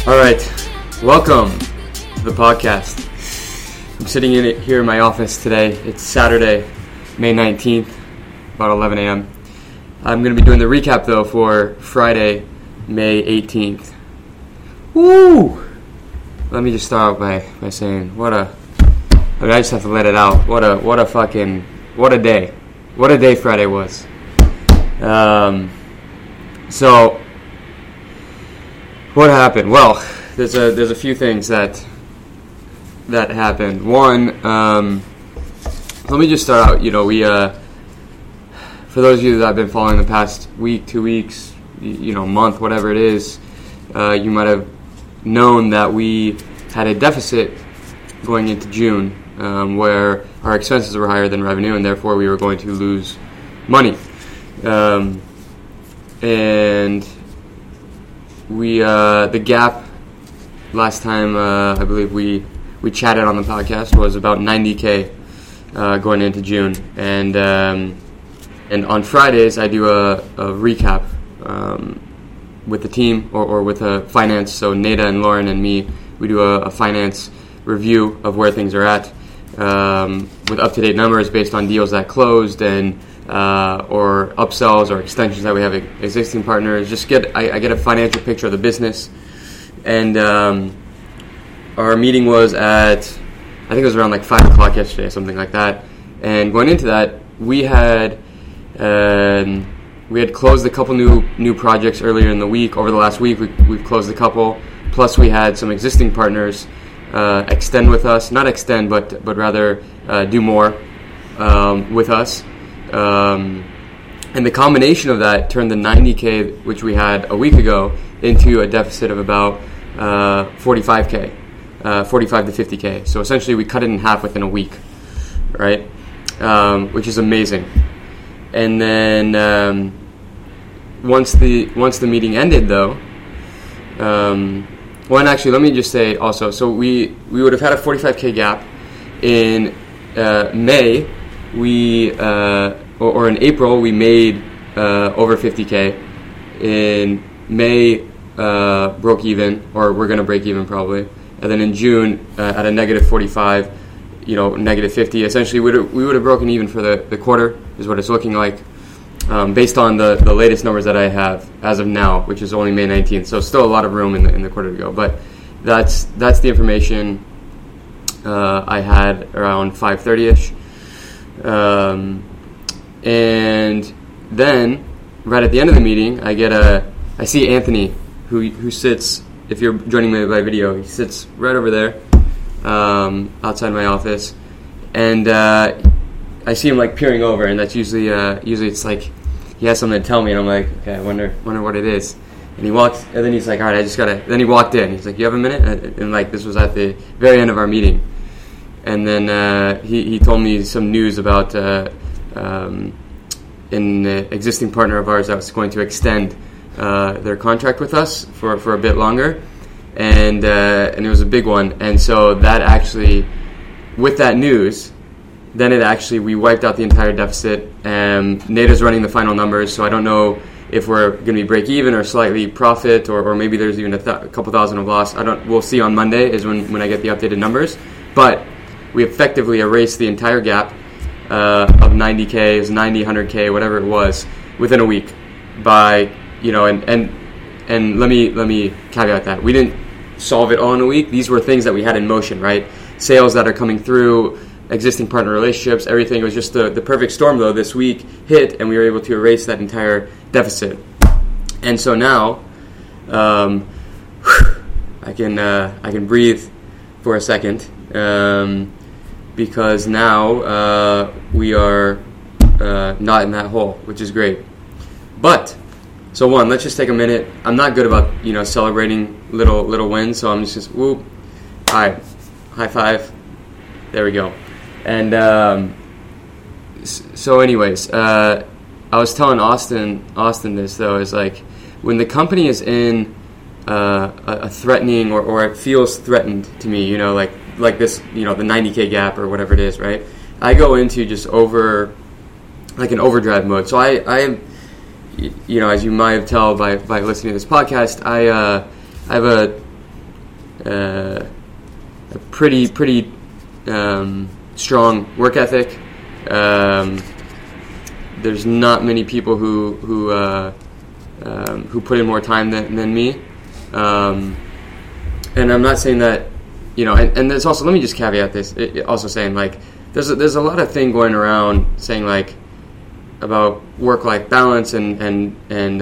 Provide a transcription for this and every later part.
All right, welcome to the podcast. I'm sitting here in my office today. It's Saturday, May 19th, about 11 a.m. I'm going to be doing the recap, though, for Friday, May 18th. Woo! Let me just start out by saying, I just have to let it out. What a day. What a day Friday was. So, what happened? Well, there's a few things that happened. One, let me just start out. We for those of you that have been following the past week, 2 weeks, month, whatever it is, you might have known that we had a deficit going into June, where our expenses were higher than revenue, and therefore we were going to lose money. And we the gap last time I believe we chatted on the podcast was about $90K going into June, and on Fridays I do a recap with the team or with a finance. So Nada and Lauren and me, we do a finance review of where things are at, with up-to-date numbers based on deals that closed and or upsells or extensions that we have existing partners. I get a financial picture of the business. And our meeting was at, I think it was around like 5 o'clock yesterday, something like that. And going into that, we had closed a couple new projects earlier in the week. Over the last week, we've closed a couple. Plus, we had some existing partners extend with us, not extend, but rather do more with us. And the combination of that turned the $90K, which we had a week ago, into a deficit of about $45K, $45 to $50K. So essentially, we cut it in half within a week, right? Which is amazing. And then once the meeting ended, though, and actually, let me just say also, so we would have had a $45K gap in May. Or in April, we made over $50K. In May, broke even, or we're going to break even probably. And then in June, at a negative 45, negative 50. Essentially, we would have broken even for the quarter, is what it's looking like, based on the latest numbers that I have as of now, which is only May 19th. So still a lot of room in the quarter to go. But that's the information I had around 5:30ish. And then, right at the end of the meeting, I see Anthony, who sits, if you're joining me by video, he sits right over there, outside my office, and I see him like peering over, and that's usually it's like he has something to tell me, and I'm like, okay, I wonder what it is. And he walks, and then he's like, all right, then he walked in. He's like, you have a minute? And like, this was at the very end of our meeting. And then he told me some news about an existing partner of ours that was going to extend their contract with us for a bit longer, and it was a big one. And so that actually, with that news, then we wiped out the entire deficit. Nada's running the final numbers, so I don't know if we're going to be break even or slightly profit, or maybe there's even a couple thousand of loss. We'll see on Monday is when I get the updated numbers, but we effectively erased the entire gap of 90K, 100K, whatever it was, within a week. By and let me caveat that we didn't solve it all in a week. These were things that we had in motion, right? Sales that are coming through, existing partner relationships, everything. It was just the perfect storm, though. This week hit, and we were able to erase that entire deficit. And so now, I can breathe for a second. Because now we are not in that hole, which is great. But, so let's just take a minute. I'm not good about, celebrating little wins, so I'm just whoop. All right, high five. There we go. And so anyways, I was telling Austin this, though, is like, when the company is in a threatening or it feels threatened to me, like this, the 90K gap or whatever it is, right? I go into just an overdrive mode. So I am, as you might have tell by listening to this podcast, I have a pretty strong work ethic. There's not many people who put in more time than me. And I'm not saying that, and there's also, let me just caveat this, also saying, like, there's a lot of thing going around saying, like, about work-life balance and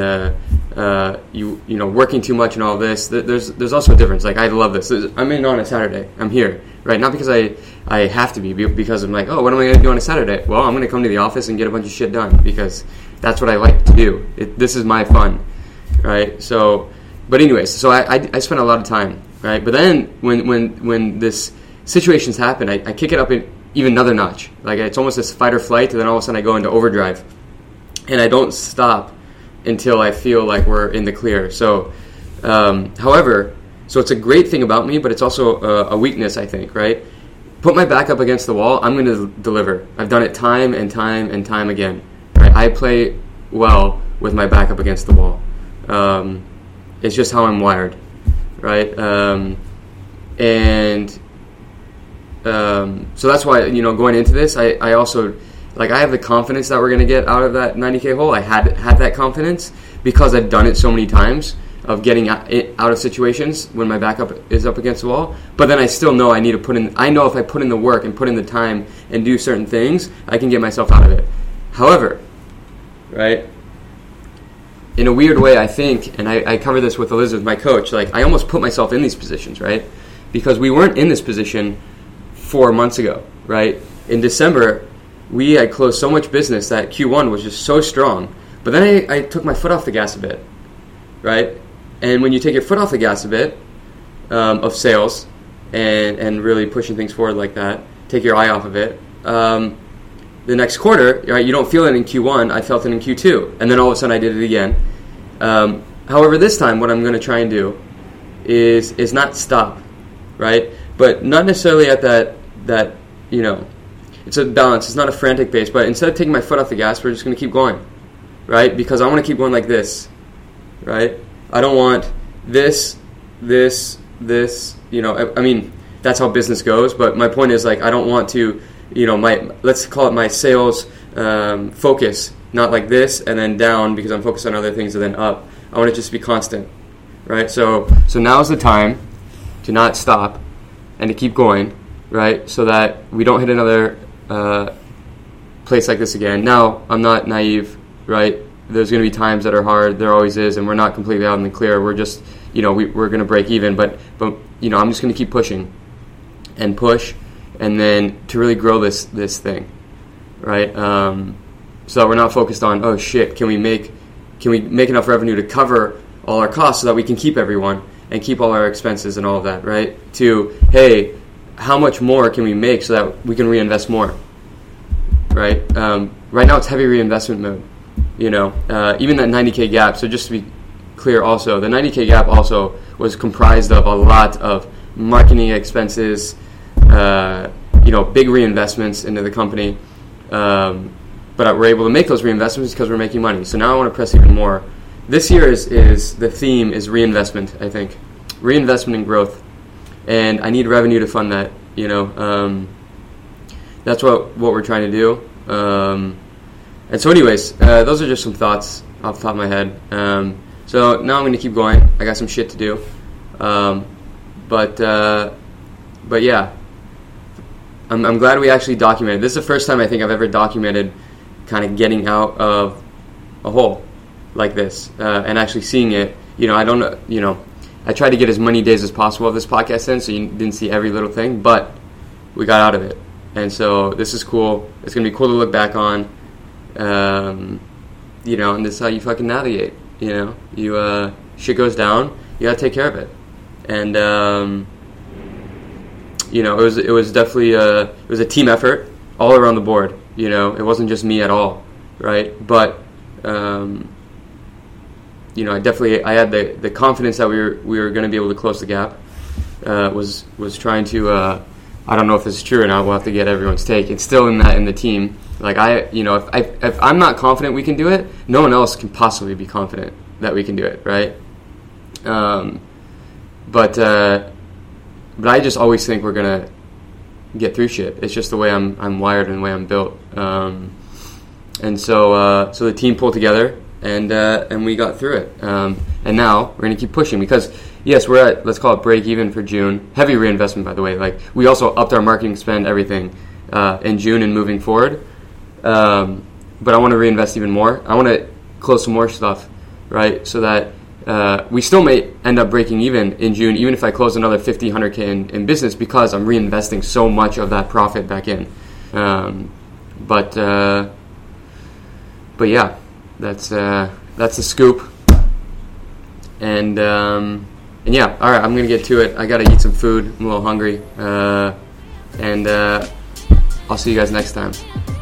working too much and all this. There's also a difference. Like, I love this. I'm in on a Saturday. I'm here, right? Not because I have to be, because I'm like, oh, what am I going to do on a Saturday? Well, I'm going to come to the office and get a bunch of shit done because that's what I like to do. This is my fun, right? So, but anyways, so I spent a lot of time, right? But then when this situations happen, I kick it up even another notch. Like, it's almost this fight or flight, and then all of a sudden I go into overdrive, and I don't stop until I feel like we're in the clear. So, however, so it's a great thing about me, but it's also a weakness, I think, right? Put my back up against the wall, I'm going to deliver. I've done it time and time and time again. Right? I play well with my back up against the wall. It's just how I'm wired, right? So that's why, going into this, I also, like, I have the confidence that we're going to get out of that 90K hole. I had that confidence because I've done it so many times of getting out of situations when my backup is up against the wall. But then I still know I need to I know if I put in the work and put in the time and do certain things, I can get myself out of it. However, right, in a weird way, I think, and I cover this with Elizabeth, my coach, like, I almost put myself in these positions, right? Because we weren't in this position 4 months ago, right? In December, we had closed so much business that Q1 was just so strong. But then I took my foot off the gas a bit, right? And when you take your foot off the gas a bit of sales and really pushing things forward like that, take your eye off of it, the next quarter, right, you don't feel it in Q1, I felt it in Q2. And then all of a sudden I did it again. However, this time what I'm going to try and do is not stop, right? But not necessarily at that it's a balance. It's not a frantic pace. But instead of taking my foot off the gas, we're just going to keep going, right? Because I want to keep going like this, right? I don't want this. I mean, that's how business goes. But my point is, like, I don't want to, let's call it my sales focus, not like this and then down because I'm focused on other things and then up. I want it just to be constant, right? So now's the time to not stop and to keep going, right? So that we don't hit another place like this again. Now, I'm not naive, right? There's going to be times that are hard. There always is, and we're not completely out in the clear. We're just, we're going to break even. But I'm just going to keep pushing and push, and then to really grow this thing, right? So that we're not focused on, oh shit, can we make enough revenue to cover all our costs so that we can keep everyone and keep all our expenses and all of that, right? To, hey, how much more can we make so that we can reinvest more, right? Right now it's heavy reinvestment mode, even that 90K gap. So just to be clear also, the 90K gap also was comprised of a lot of marketing expenses, big reinvestments into the company. But we're able to make those reinvestments because we're making money. So now I want to press even more. This year is the theme is reinvestment, I think. Reinvestment and growth. And I need revenue to fund that, That's what we're trying to do. And so anyways, those are just some thoughts off the top of my head. So now I'm going to keep going. I got some shit to do. But yeah. I'm glad we actually documented. This is the first time I think I've ever documented kind of getting out of a hole like this and actually seeing it. I don't know, I tried to get as many days as possible of this podcast in, so you didn't see every little thing, but we got out of it. And so this is cool. It's going to be cool to look back on, and this is how you fucking navigate, shit goes down, you got to take care of it. And, it was definitely it was a team effort all around the board, it wasn't just me at all, right? But, I had the confidence that we were going to be able to close the gap. Was trying to. I don't know if this is true or not. We'll have to get everyone's take. It's still in the team. Like if I'm not confident we can do it, no one else can possibly be confident that we can do it, right? But but I just always think we're gonna get through shit. It's just the way I'm wired and the way I'm built. And so the team pulled together, and we got through it. And now we're gonna keep pushing because yes, we're at, let's call it break even for June. Heavy reinvestment, by the way. Like, we also upped our marketing spend, everything, in June and moving forward. But I want to reinvest even more. I want to close some more stuff, right? So that we still may end up breaking even in June, even if I close another 50, 100K in business, because I'm reinvesting so much of that profit back in. But yeah, that's the scoop. And yeah, all right, I'm gonna get to it. I gotta eat some food. I'm a little hungry. And I'll see you guys next time.